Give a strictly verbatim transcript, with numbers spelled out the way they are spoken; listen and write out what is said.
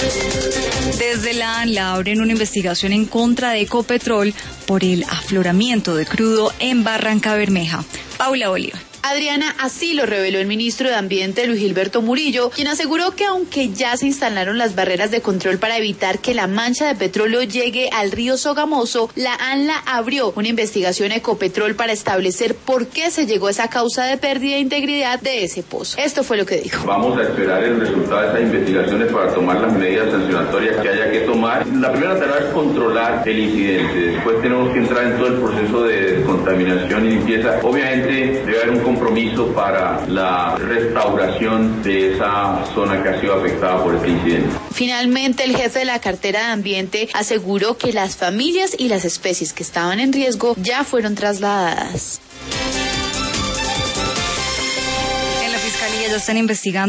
Desde la ANLA abren una investigación en contra de Ecopetrol por el afloramiento de crudo en Barranca Bermeja. Paula Bolívar. Adriana, así lo reveló el ministro de Ambiente, Luis Gilberto Murillo, quien aseguró que aunque ya se instalaron las barreras de control para evitar que la mancha de petróleo llegue al río Sogamoso, la ANLA abrió una investigación a Ecopetrol para establecer por qué se llegó a esa causa de pérdida de integridad de ese pozo. Esto fue lo que dijo. Vamos a esperar el resultado de esas investigaciones para tomar las medidas sancionatorias que haya que tomar. La primera tarea es controlar el incidente. Después tenemos que entrar en todo el proceso de descontaminación y limpieza. Obviamente debe haber un compromiso para la restauración de esa zona que ha sido afectada por este incidente. Finalmente, el jefe de la cartera de Ambiente aseguró que las familias y las especies que estaban en riesgo ya fueron trasladadas. En la Fiscalía ya están investigando